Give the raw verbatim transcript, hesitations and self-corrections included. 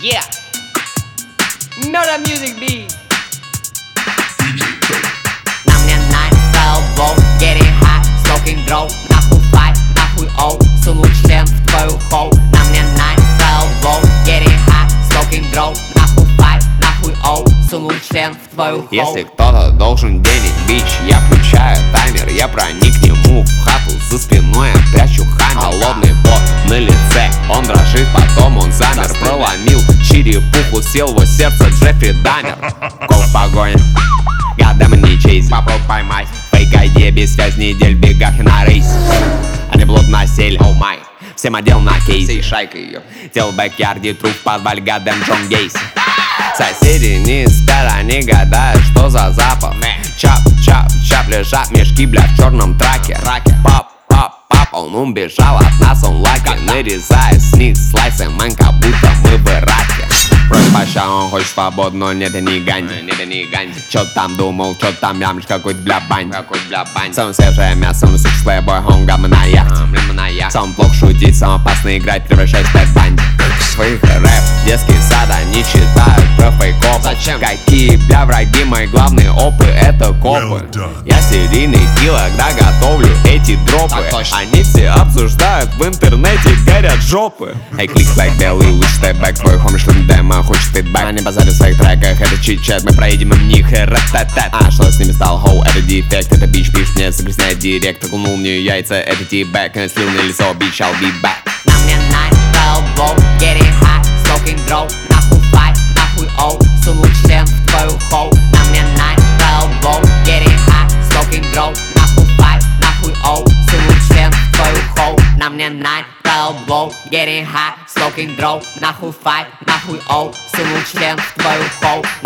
Yeah. Know that music be. На мне nine twelve, getting high, smoking draw. Нахуй fight, нахуй оу, суну член в твою хоу. На мне nine twelve, getting high, smoking draw. Нахуй fight, нахуй оу, суну член в твою хоу. Если кто-то должен денег, бич, я включаю таймер. Я проник к нему в хату, за спиной я прячу хаммер. Холодный пот на лице, он дрожит, потом он замер. Проломил черепуху, сел в сердце Джеффри Даммер. Кол в погоне, годам не чейз, попробуй поймать. Фейк айди, без связи недель в бегах и на рейс. Они плотно насели, оу май, всем отдел на кейс. Всей шайкой ее, тел в бэкьярде, труп в подвале, годам Джон Гейс. Соседи не спят, они гадают, что за запах. Чап, чап, чап, лежат мешки, бля, в черном траке. Пап, пап, пап, он убежал от нас, он лаки. Нарезает снизу слайсы, мэн, как будто мы в Ираке. Просит поща, он хочет свободу, но нет, это не Ганди. Нет, это не Ганди. Чё там думал, чё там ямлишь, какой-то бля бань. Какой-то бля бань. Самое свежее мясо, на секс плейбой, он гамма на яхте. Сам плохо шутить, сам опасно играть, превращаясь в пять банди. Своих рэп, детский сад, они читают про фейкопы. Зачем? Какие, бля, враги, мои главные опы, это копы. Я серийный киллер, когда готовлю эти дропы. Они все обсуждают в интернете, горят жопы. Эй, клик, лайк, белый, лучше степ-бэк. Твой хомиш, шлым демо, хочет фидбэк. Они базарят в своих треках, это чит-чат. Мы проедем им них, рэт-тат-тат. А что с ними стал, хоу, это дефект. Это бич, бич, мне загрязняет директ. Окунул в нее яйца, это тибэк. Слил на лицо, бич, I'll be back. На мне nine twelve, getting high, smoking draw. Нахуй fight, нахуй оу, суну член в твою хоу. На мне nine twelve, getting high, smoking draw. Нахуй fight, нахуй оу, суну член в твою хоу. На мне nine twelve, getting high, smoking draw. Нахуй fight, нахуй оу, суну член в твою хоу.